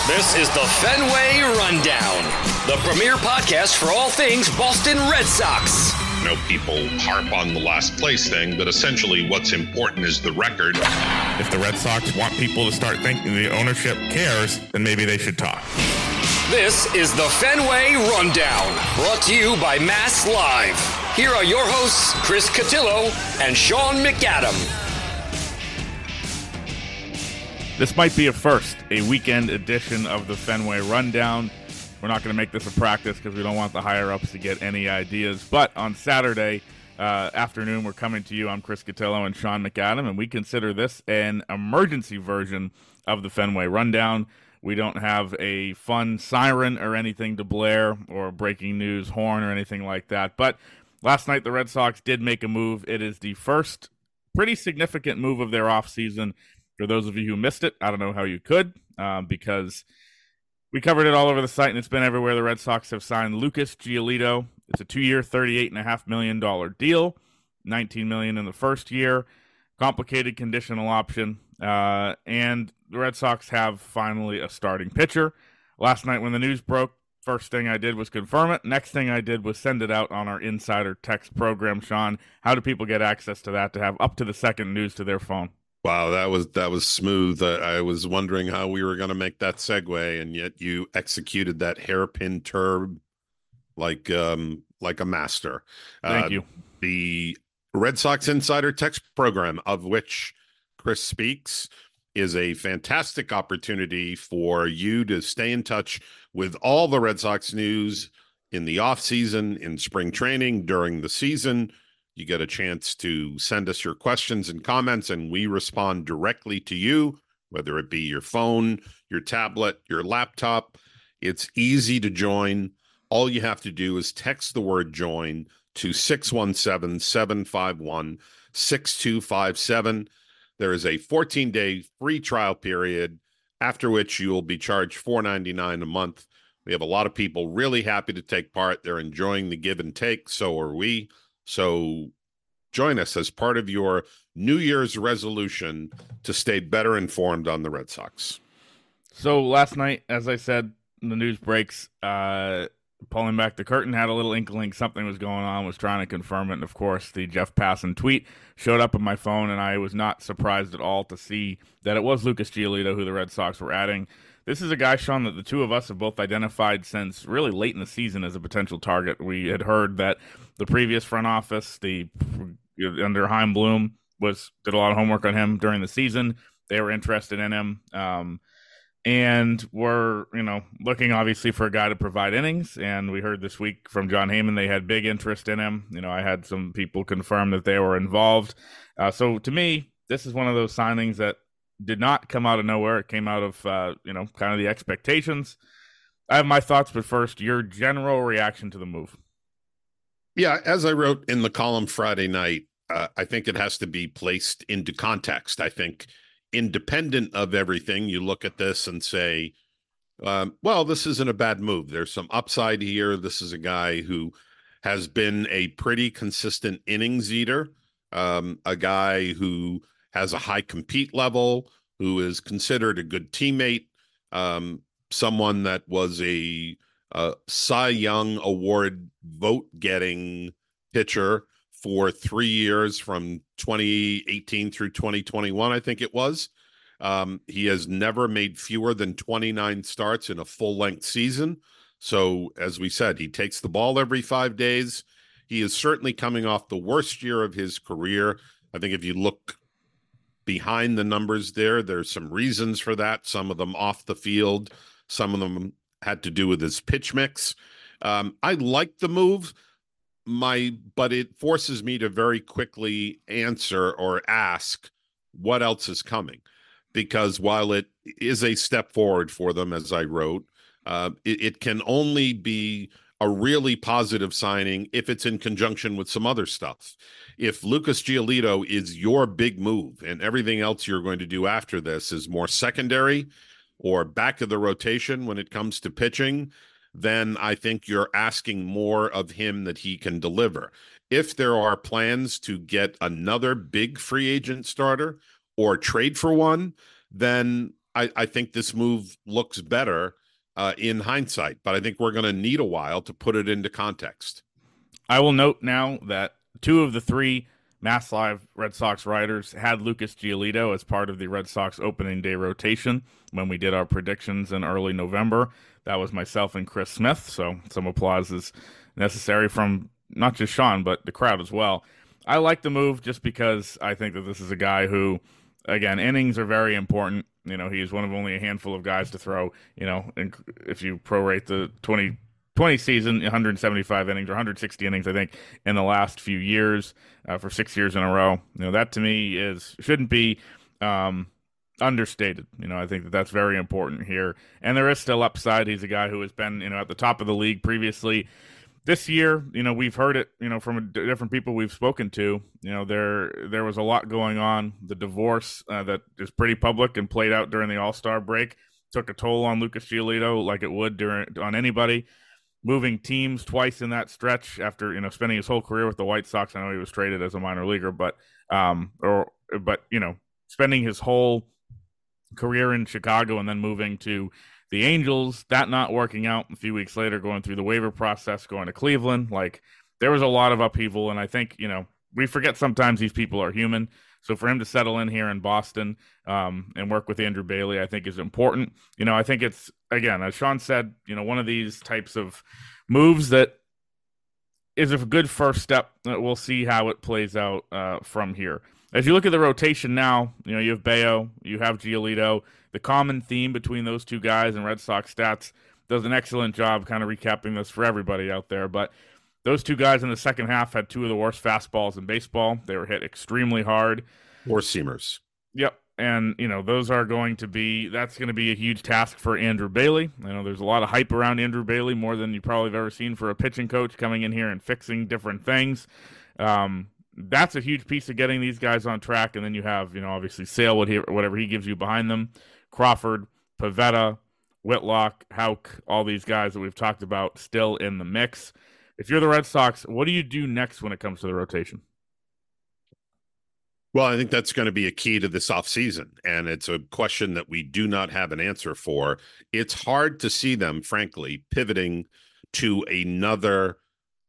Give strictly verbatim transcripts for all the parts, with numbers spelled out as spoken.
This is the Fenway Rundown, the premier podcast for all things Boston Red Sox. You know, people harp on the last place thing, but essentially what's important is the record. If the Red Sox want people to start thinking the ownership cares, then maybe they should talk. This is the Fenway Rundown, brought to you by Mass Live. Here are your hosts, Chris Cotillo and Sean McAdam. This might be a first, a weekend edition of the Fenway Rundown. We're not going to make this a practice because we don't want the higher-ups to get any ideas. But on Saturday uh, afternoon, we're coming to you. I'm Chris Cotillo and Sean McAdam, and we consider this an emergency version of the Fenway Rundown. We don't have a fun siren or anything to blare or a breaking news horn or anything like that. But last night, the Red Sox did make a move. It is the first pretty significant move of their offseason. For those of you who missed it, I don't know how you could, um, because we covered it all over the site and it's been everywhere. The Red Sox have signed Lucas Giolito. It's a two-year, thirty-eight point five million dollars deal, nineteen million dollars in the first year, complicated conditional option, uh, and the Red Sox have finally a starting pitcher. Last night when the news broke, first thing I did was confirm it. Next thing I did was send it out on our insider text program. Sean, how do people get access to that to have up to the second news to their phone? Wow, that was that was smooth. Uh, I was wondering how we were going to make that segue, and yet you executed that hairpin turb like um, like a master. Thank uh, you. The Red Sox Insider Text program, of which Chris speaks, is a fantastic opportunity for you to stay in touch with all the Red Sox news in the offseason, in spring training, during the season. You get a chance to send us your questions and comments, and we respond directly to you, whether it be your phone, your tablet, your laptop. It's easy to join. All you have to do is text the word join to six one seven, seven five one, six two five seven. There is a fourteen-day free trial period, after which you will be charged four ninety-nine a month. We have a lot of people really happy to take part. They're enjoying the give and take. So are we. So join us as part of your New Year's resolution to stay better informed on the Red Sox. So last night, as I said, the news breaks, uh, pulling back the curtain, had a little inkling something was going on, was trying to confirm it. And, of course, the Jeff Passan tweet showed up on my phone, and I was not surprised at all to see that it was Lucas Giolito who the Red Sox were adding. This is a guy, Sean, that the two of us have both identified since really late in the season as a potential target. We had heard that the previous front office, the under Chaim Bloom, was did a lot of homework on him during the season. They were interested in him, um, and were you know looking obviously for a guy to provide innings. And we heard this week from Jon Heyman they had big interest in him. You know, I had some people confirm that they were involved. Uh, so to me, this is one of those signings that did not come out of nowhere. It came out of, uh, you know, kind of the expectations. I have my thoughts, but first, your general reaction to the move. Yeah, as I wrote in the column Friday night, uh, I think it has to be placed into context. I think independent of everything, you look at this and say, um, well, this isn't a bad move. There's some upside here. This is a guy who has been a pretty consistent innings eater, um, a guy who has a high compete level, who is considered a good teammate, um, someone that was a, a Cy Young Award vote-getting pitcher for three years from twenty eighteen through twenty twenty-one, I think it was. Um, he has never made fewer than twenty-nine starts in a full-length season. So, as we said, he takes the ball every five days. He is certainly coming off the worst year of his career. I think if you look behind the numbers there, there's some reasons for that. Some of them off the field. Some of them had to do with his pitch mix. Um, I like the move, my, but it forces me to very quickly answer or ask what else is coming. Because while it is a step forward for them, as I wrote, uh, it, it can only be a really positive signing if it's in conjunction with some other stuff. If Lucas Giolito is your big move and everything else you're going to do after this is more secondary or back of the rotation when it comes to pitching, then I think you're asking more of him that he can deliver. If there are plans to get another big free agent starter or trade for one, then I, I think this move looks better uh, in hindsight, but I think we're going to need a while to put it into context. I will note now that two of the three Mass Live Red Sox writers had Lucas Giolito as part of the Red Sox opening day rotation when we did our predictions in early November. That was myself and Chris Smith, so some applause is necessary from not just Sean, but the crowd as well. I like the move just because I think that this is a guy who, again, innings are very important. You know, he's one of only a handful of guys to throw, you know, if you prorate the twenty twenty season, one hundred seventy-five innings or one hundred sixty innings, I think, in the last few years uh, for six years in a row. You know, that to me is shouldn't be um, understated. You know, I think that that's very important here. And there is still upside. He's a guy who has been, you know, at the top of the league previously. This year, you know, we've heard it, you know, from different people we've spoken to. You know, there there was a lot going on. The divorce uh, that is pretty public and played out during the All-Star break took a toll on Lucas Giolito like it would during on anybody. Moving teams twice in that stretch after, you know, spending his whole career with the White Sox. I know he was traded as a minor leaguer, but um, or but you know, spending his whole career in Chicago and then moving to the Angels, that not working out. A few weeks later, going through the waiver process, going to Cleveland. Like, there was a lot of upheaval, and I think, you know, we forget sometimes these people are human. So for him to settle in here in Boston um, and work with Andrew Bailey, I think is important. You know, I think it's, again, as Sean said, you know, one of these types of moves that is a good first step. We'll see how it plays out uh, from here. As you look at the rotation now, you know, you have Bayo, you have Giolito. The common theme between those two guys and Red Sox Stats does an excellent job kind of recapping this for everybody out there. But those two guys in the second half had two of the worst fastballs in baseball. They were hit extremely hard. Or seamers. Yep. And, you know, those are going to be, that's going to be a huge task for Andrew Bailey. I know there's a lot of hype around Andrew Bailey, more than you probably have ever seen for a pitching coach coming in here and fixing different things. Um, that's a huge piece of getting these guys on track. And then you have, you know, obviously Sale, whatever he gives you behind them, Crawford, Pivetta, Whitlock, Houck, all these guys that we've talked about still in the mix. If you're the Red Sox, what do you do next when it comes to the rotation? Well, I think that's going to be a key to this offseason, and it's a question that we do not have an answer for. It's hard to see them, frankly, pivoting to another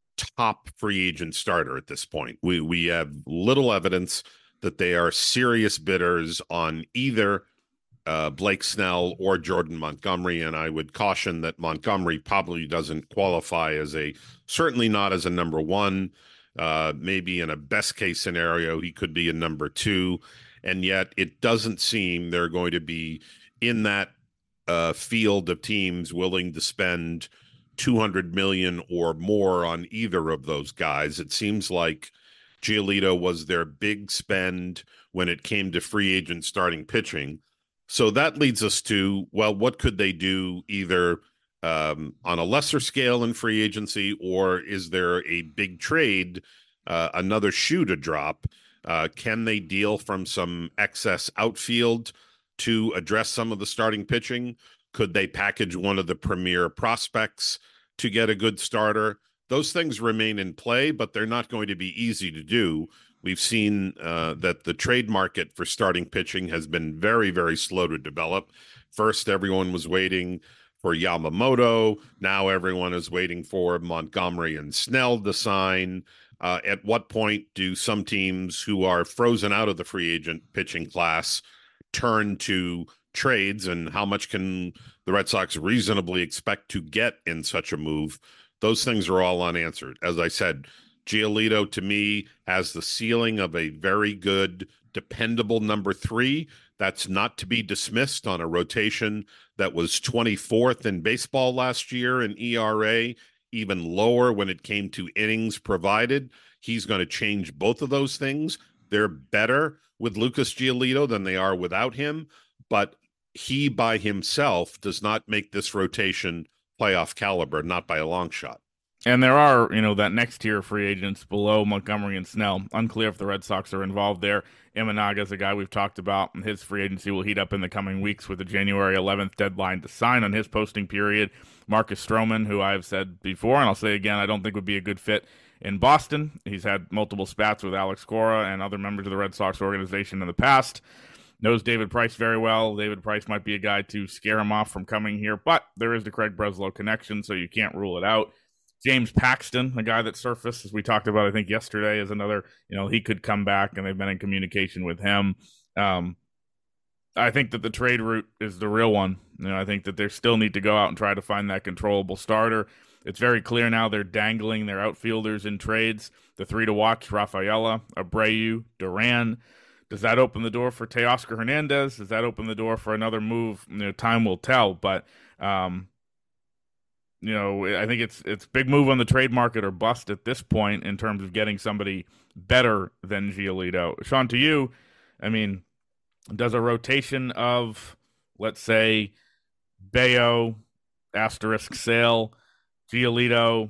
top free agent starter at this point. We we have little evidence that they are serious bidders on either uh, Blake Snell or Jordan Montgomery, and I would caution that Montgomery probably doesn't qualify as a, certainly not as a number one. Uh, maybe in a best case scenario, he could be a number two. And yet it doesn't seem they're going to be in that uh, field of teams willing to spend two hundred million dollars or more on either of those guys. It seems like Giolito was their big spend when it came to free agent starting pitching. So that leads us to, well, what could they do either um, on a lesser scale in free agency, or is there a big trade, uh, another shoe to drop? Uh, can they deal from some excess outfield to address some of the starting pitching? Could they package one of the premier prospects to get a good starter? Those things remain in play, but they're not going to be easy to do. We've seen uh, that the trade market for starting pitching has been very, very slow to develop. First, everyone was waiting for Yamamoto. Now everyone is waiting for Montgomery and Snell to sign. Uh, at what point do some teams who are frozen out of the free agent pitching class turn to trades, and how much can the Red Sox reasonably expect to get in such a move? Those things are all unanswered. As I said, Giolito to me has the ceiling of a very good, dependable number three. That's not to be dismissed on a rotation that was twenty-fourth in baseball last year in E R A, even lower when it came to innings provided. He's going to change both of those things. They're better with Lucas Giolito than they are without him, but he by himself does not make this rotation playoff caliber, not by a long shot. And there are, you know, that next tier of free agents below Montgomery and Snell. Unclear if the Red Sox are involved there. Imanaga is a guy we've talked about, and his free agency will heat up in the coming weeks with the January eleventh deadline to sign on his posting period. Marcus Stroman, who I've said before, and I'll say again, I don't think would be a good fit in Boston. He's had multiple spats with Alex Cora and other members of the Red Sox organization in the past. knows David Price very well. David Price might be a guy to scare him off from coming here, but there is the Craig Breslow connection, so you can't rule it out. James Paxton, a guy that surfaced, as we talked about, I think yesterday, is another, you know, he could come back, and they've been in communication with him. Um, I think that the trade route is the real one. You know, I think that they still need to go out and try to find that controllable starter. It's very clear now they're dangling their outfielders in trades. The three to watch: Rafaela, Abreu, Duran. Does that open the door for Teoscar Hernandez? Does that open the door for another move? You know, time will tell. But um, you know, I think it's it's big move on the trade market or bust at this point in terms of getting somebody better than Giolito. Sean, to you, I mean, does a rotation of, let's say, Bayo, asterisk Sale, Giolito,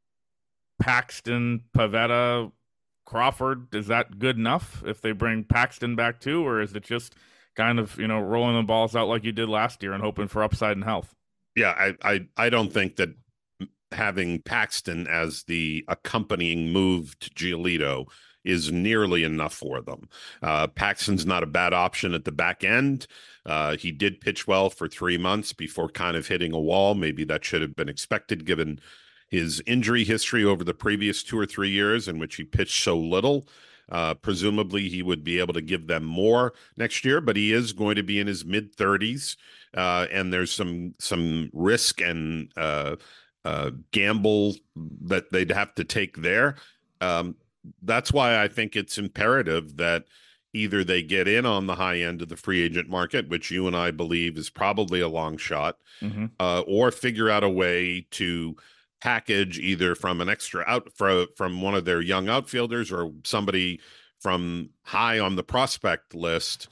Paxton, Pivetta, Crawford, is that good enough if they bring Paxton back too, or is it just kind of, you know, rolling the balls out like you did last year and hoping for upside and health? Yeah, I, I, I don't think that having Paxton as the accompanying move to Giolito is nearly enough for them. Uh, Paxton's not a bad option at the back end. Uh, he did pitch well for three months before kind of hitting a wall. Maybe that should have been expected given his injury history over the previous two or three years in which he pitched so little. Uh, presumably he would be able to give them more next year, but he is going to be in his mid thirties. Uh, and there's some, some risk and uh, uh, gamble that they'd have to take there. Um, that's why I think it's imperative that either they get in on the high end of the free agent market, which you and I believe is probably a long shot, mm-hmm. uh, or figure out a way to package either from an extra out from, from one of their young outfielders or somebody from high on the prospect list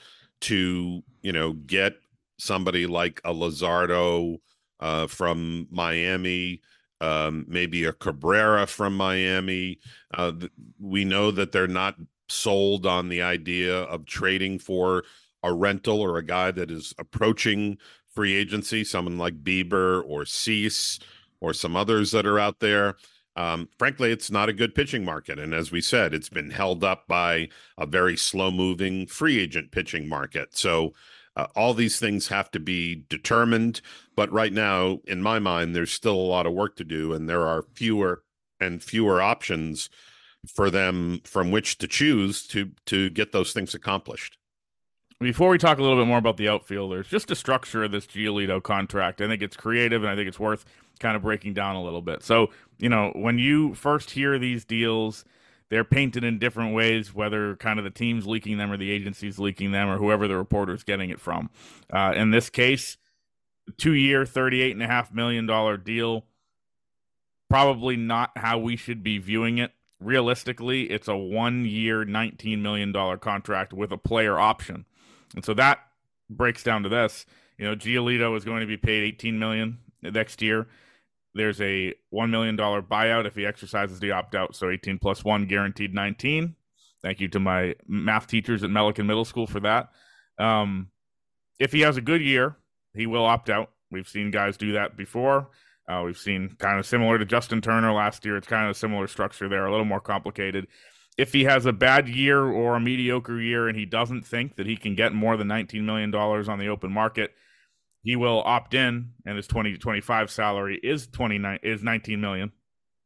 to, you know, get somebody like a Luzardo uh, from Miami, um, maybe a Cabrera from Miami. Uh, th- we know that they're not sold on the idea of trading for a rental or a guy that is approaching free agency, someone like Bieber or Cease or some others that are out there. Um, frankly, it's not a good pitching market. And as we said, it's been held up by a very slow-moving free agent pitching market. So uh, all these things have to be determined. But right now, in my mind, there's still a lot of work to do, and there are fewer and fewer options for them from which to choose to to get those things accomplished. Before we talk a little bit more about the outfielders, just the structure of this Giolito contract, I think it's creative, and I think it's worth kind of breaking down a little bit. So, you know, when you first hear these deals, they're painted in different ways, whether kind of the team's leaking them or the agency's leaking them or whoever the reporter's getting it from. Uh, in this case, two-year, thirty-eight point five million dollars deal, probably not how we should be viewing it. Realistically, it's a one-year, nineteen million dollars contract with a player option. And so that breaks down to this. You know, Giolito is going to be paid eighteen million dollars next year. There's a one million dollars buyout if he exercises the opt-out, so eighteen plus one, guaranteed nineteen. Thank you to my math teachers at Melican Middle School for that. Um, if he has a good year, he will opt out. We've seen guys do that before. Uh, we've seen kind of similar to Justin Turner last year. It's kind of a similar structure there, a little more complicated. If he has a bad year or a mediocre year and he doesn't think that he can get more than nineteen million dollars on the open market, he will opt in, and his twenty twenty-five salary is twenty-nine is nineteen million dollars.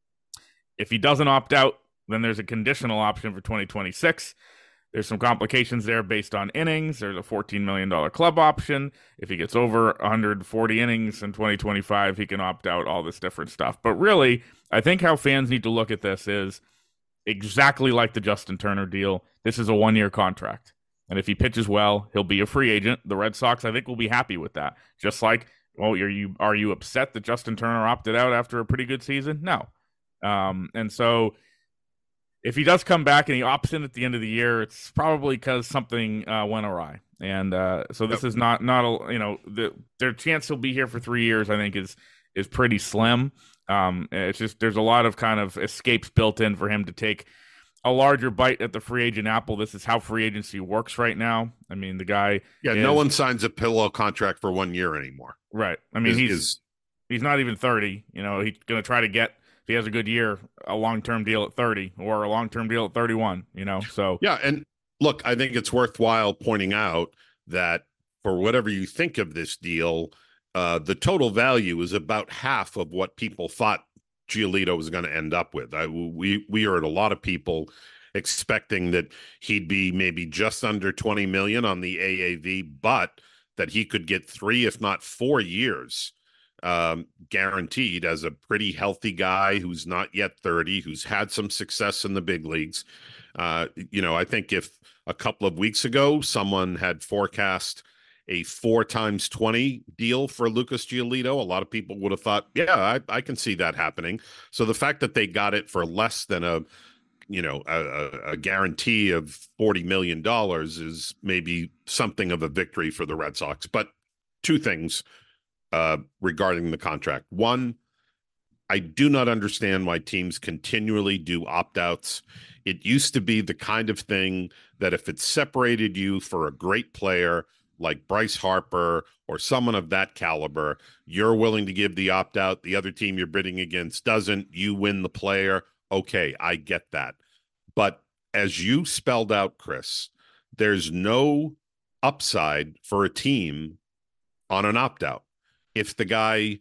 If he doesn't opt out, then there's a conditional option for twenty twenty-six. There's some complications there based on innings. There's a fourteen million dollars club option. If he gets over one hundred forty innings in twenty twenty-five, he can opt out, all this different stuff. But really, I think how fans need to look at this is exactly like the Justin Turner deal. This is a one-year contract. And if he pitches well, he'll be a free agent. The Red Sox, I think, will be happy with that. Just like, well, are you are you upset that Justin Turner opted out after a pretty good season? No. Um, and so if he does come back and he opts in at the end of the year, it's probably because something uh, went awry. And uh, so this yep. is not, not a, you know, the, their chance he'll be here for three years, I think, is is pretty slim. Um, it's just there's a lot of kind of escapes built in for him to take a larger bite at the free agent apple. This is how free agency works right now. I mean, the guy. Yeah, is, no one signs a pillow contract for one year anymore. Right. I mean, is, he's is, he's not even thirty. You know, he's going to try to get, if he has a good year, a long-term deal at thirty or a long-term deal at thirty-one, you know, so. Yeah, and look, I think it's worthwhile pointing out that for whatever you think of this deal, uh, the total value is about half of what people thought Giolito was going to end up with. I, we we heard a lot of people expecting that he'd be maybe just under twenty million on the A A V, but that he could get three, if not four years um, guaranteed as a pretty healthy guy who's not yet thirty, who's had some success in the big leagues. Uh, you know, I think if a couple of weeks ago someone had forecast a four times twenty deal for Lucas Giolito, a lot of people would have thought, yeah, I, I can see that happening. So the fact that they got it for less than a, you know, a, a guarantee of forty million dollars is maybe something of a victory for the Red Sox. But two things uh, regarding the contract. One, I do not understand why teams continually do opt-outs. It used to be the kind of thing that if it separated you for a great player like Bryce Harper or someone of that caliber, you're willing to give the opt-out. The other team you're bidding against doesn't. You win the player. Okay, I get that. But as you spelled out, Chris, there's no upside for a team on an opt-out. If the guy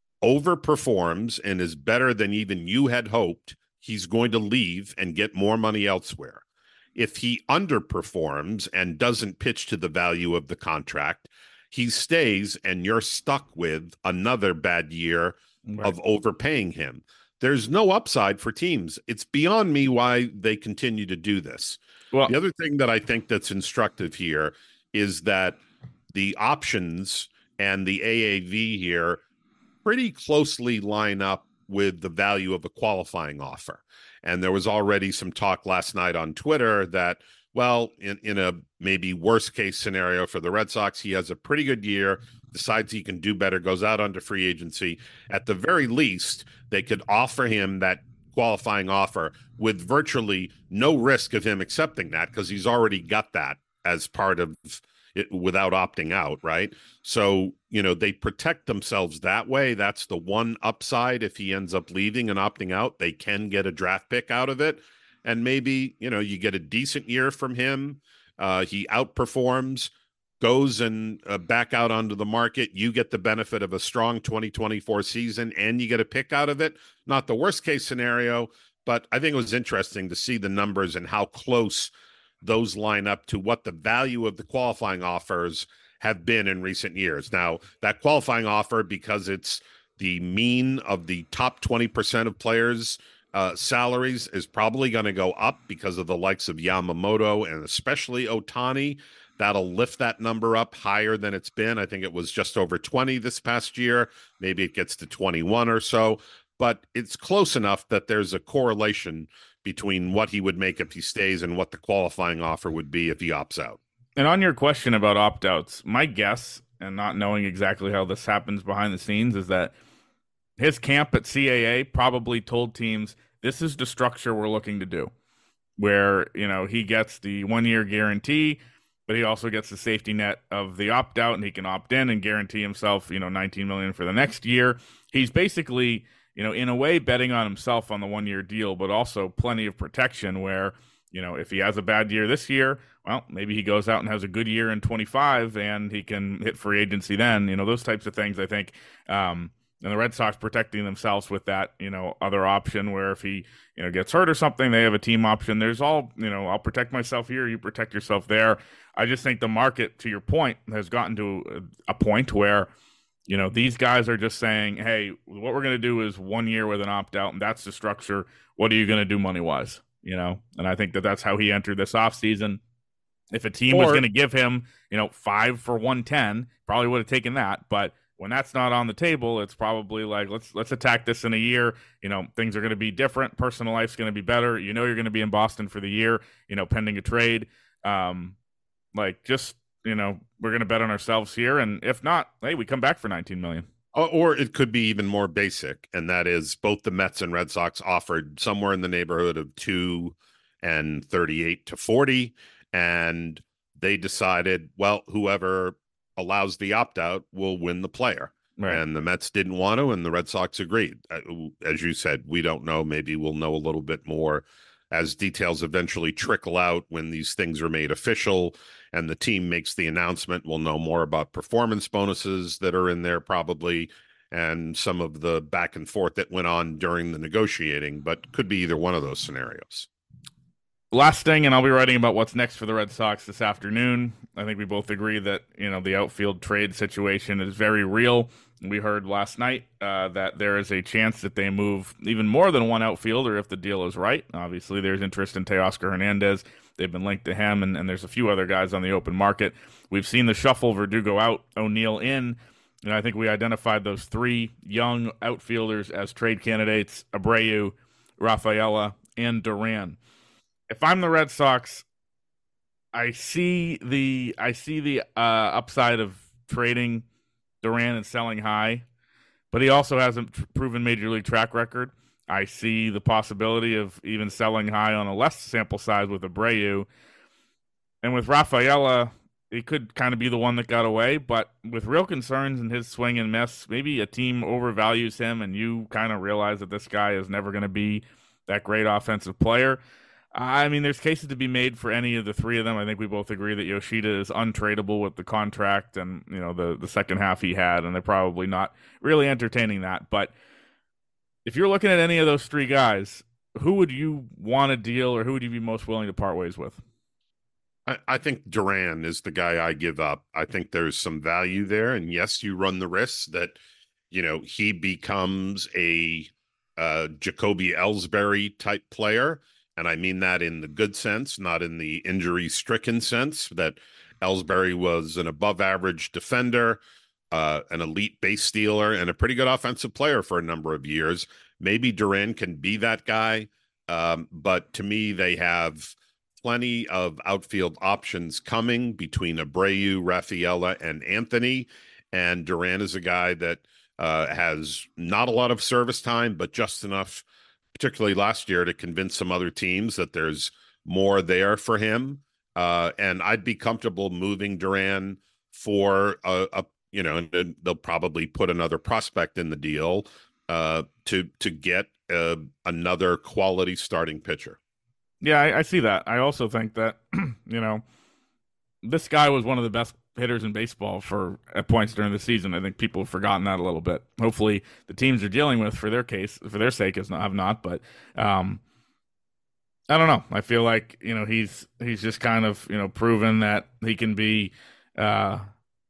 overperforms and is better than even you had hoped, he's going to leave and get more money elsewhere. If he underperforms and doesn't pitch to the value of the contract, he stays and you're stuck with another bad year right. of overpaying him. There's no upside for teams. It's beyond me why they continue to do this. Well, the other thing that I think that's instructive here is that the options and the A A V here pretty closely line up with the value of a qualifying offer. And there was already some talk last night on Twitter that, well, in, in a maybe worst case scenario for the Red Sox, he has a pretty good year, decides he can do better, goes out onto free agency. At the very least, they could offer him that qualifying offer with virtually no risk of him accepting that because he's already got that as part of it without opting out, right? So, you know, they protect themselves that way. That's the one upside. If he ends up leaving and opting out, they can get a draft pick out of it. And maybe, you know, you get a decent year from him. Uh, he outperforms, goes and uh, back out onto the market. You get the benefit of a strong twenty twenty-four season and you get a pick out of it. Not the worst case scenario, but I think it was interesting to see the numbers and how close those line up to what the value of the qualifying offers have been in recent years. Now, that qualifying offer, because it's the mean of the top twenty percent of players' uh, salaries, is probably going to go up because of the likes of Yamamoto and especially Ohtani. That'll lift that number up higher than it's been. I think it was just over twenty this past year. Maybe it gets to twenty-one or so. But it's close enough that there's a correlation between what he would make if he stays and what the qualifying offer would be if he opts out. And on your question about opt-outs, my guess, and not knowing exactly how this happens behind the scenes, is that his camp at C A A probably told teams, this is the structure we're looking to do, where, you know, he gets the one-year guarantee, but he also gets the safety net of the opt-out, and he can opt in and guarantee himself, you know, nineteen million dollars for the next year. He's basically, you know, in a way betting on himself on the one-year deal, but also plenty of protection where, you know, if he has a bad year this year, well, maybe he goes out and has a good year in twenty-five and he can hit free agency then. You know, those types of things, I think, um, and the Red Sox protecting themselves with that, you know, other option where if he, you know, gets hurt or something, they have a team option. There's all, you know, I'll protect myself here, you protect yourself there. I just think the market, to your point, has gotten to a point where, you know, these guys are just saying, hey, what we're going to do is one year with an opt-out, and that's the structure. What are you going to do money-wise? You know, and I think that that's how he entered this offseason. If a team or, was going to give him, you know, five for one ten, probably would have taken that. But when that's not on the table, it's probably like, let's let's attack this in a year. You know, things are going to be different. Personal life's going to be better. You know, you're going to be in Boston for the year, you know, pending a trade. Um, like, just, you know, we're going to bet on ourselves here. And if not, hey, we come back for nineteen million dollars. Or it could be even more basic, and that is both the Mets and Red Sox offered somewhere in the neighborhood of two and thirty-eight to forty, and they decided, well, whoever allows the opt-out will win the player. Right. And the Mets didn't want to, and the Red Sox agreed. As you said, we don't know. Maybe we'll know a little bit more as details eventually trickle out when these things are made official and the team makes the announcement, we'll know more about performance bonuses that are in there probably, and some of the back and forth that went on during the negotiating, but could be either one of those scenarios. Last thing, and I'll be writing about what's next for the Red Sox this afternoon. I think we both agree that, you know, the outfield trade situation is very real. We heard last night uh, that there is a chance that they move even more than one outfielder if the deal is right. Obviously, there's interest in Teoscar Hernandez. They've been linked to him, and, and there's a few other guys on the open market. We've seen the shuffle, Verdugo out, O'Neill in. And I think we identified those three young outfielders as trade candidates: Abreu, Rafaela, and Duran. If I'm the Red Sox, I see the I see the uh, upside of trading Duran and selling high, but he also hasn't tr- proven major league track record. I see the possibility of even selling high on a less sample size with Abreu. And with Rafaela, he could kind of be the one that got away, but with real concerns in his swing and miss, maybe a team overvalues him and you kind of realize that this guy is never going to be that great offensive player. I mean, there's cases to be made for any of the three of them. I think we both agree that Yoshida is untradeable with the contract and, you know, the, the second half he had, and they're probably not really entertaining that. But if you're looking at any of those three guys, who would you want to deal, or who would you be most willing to part ways with? I, I think Duran is the guy I give up. I think there's some value there. And yes, you run the risk that, you know, he becomes a uh, Jacoby Ellsbury type player. And I mean that in the good sense, not in the injury-stricken sense, that Ellsbury was an above-average defender, uh, an elite base stealer, and a pretty good offensive player for a number of years. Maybe Duran can be that guy, um, but to me, they have plenty of outfield options coming between Abreu, Rafaela, and Anthony. And Duran is a guy that uh, has not a lot of service time, but just enough, particularly last year, to convince some other teams that there's more there for him. Uh, and I'd be comfortable moving Duran for a, a you know, and they'll probably put another prospect in the deal uh, to to get uh, another quality starting pitcher. Yeah, I, I see that. I also think that, you know, this guy was one of the best hitters in baseball for at points during the season. I think people have forgotten that a little bit. Hopefully the teams are dealing with, for their case, for their sake, is not, have not, but um, I don't know. I feel like, you know, he's, he's just kind of, you know, proven that he can be uh,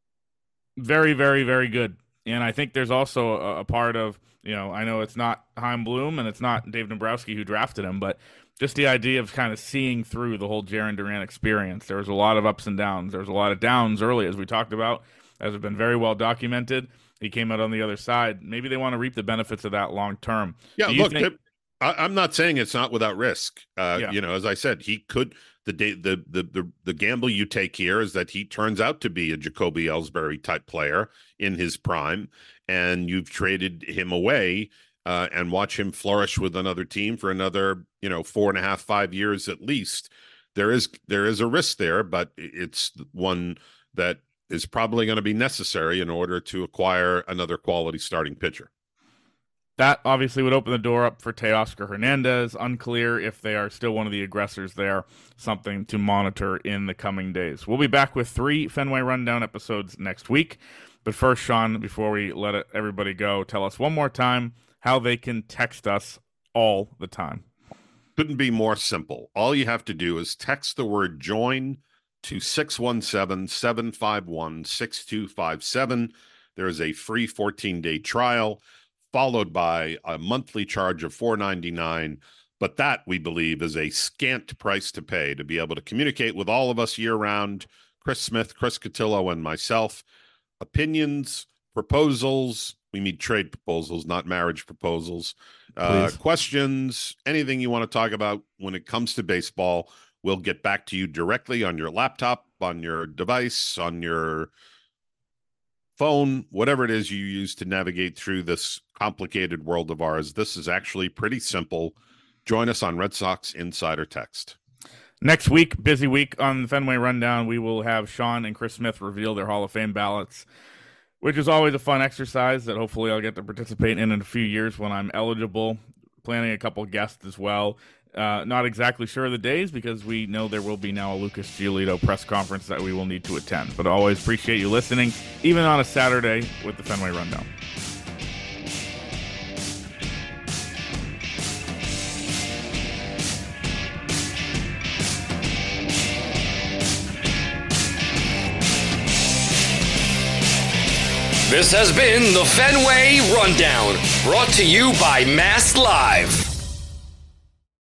very, very, very good. And I think there's also a, a part of, you know, I know it's not Chaim Bloom and it's not Dave Dombrowski who drafted him, but just the idea of kind of seeing through the whole Jarren Duran experience. There was a lot of ups and downs. There was a lot of downs early, as we talked about, as have been very well documented. He came out on the other side. Maybe they want to reap the benefits of that long term. Yeah, look, think- it, I, I'm not saying it's not without risk. Uh, yeah. You know, as I said, he could the, the the the the gamble you take here is that he turns out to be a Jacoby Ellsbury type player in his prime, and you've traded him away. Uh, and watch him flourish with another team for another, you know, four and a half, five years at least. There is there is a risk there, but it's one that is probably going to be necessary in order to acquire another quality starting pitcher. That obviously would open the door up for Teoscar Hernandez. Unclear if they are still one of the aggressors there. Something to monitor in the coming days. We'll be back with three Fenway Rundown episodes next week. But first, Sean, before we let it, everybody go, tell us one more time how they can text us all the time. Couldn't be more simple. All you have to do is text the word join to six one seven, seven five one, six two five seven. There is a free fourteen-day trial followed by a monthly charge of four ninety-nine. But that, we believe, is a scant price to pay to be able to communicate with all of us year-round, Chris Smith, Chris Cotillo, and myself. Opinions, proposals, we need trade proposals, not marriage proposals. Uh, questions, anything you want to talk about when it comes to baseball, we'll get back to you directly on your laptop, on your device, on your phone, whatever it is you use to navigate through this complicated world of ours. This is actually pretty simple. Join us on Red Sox Insider Text. Next week, busy week on the Fenway Rundown, we will have Sean and Chris Smith reveal their Hall of Fame ballots, which is always a fun exercise that hopefully I'll get to participate in in a few years when I'm eligible. Planning a couple guests as well. Uh, not exactly sure of the days because we know there will be now a Lucas Giolito press conference that we will need to attend. But always appreciate you listening, even on a Saturday with the Fenway Rundown. This has been the Fenway Rundown, brought to you by Mass Live.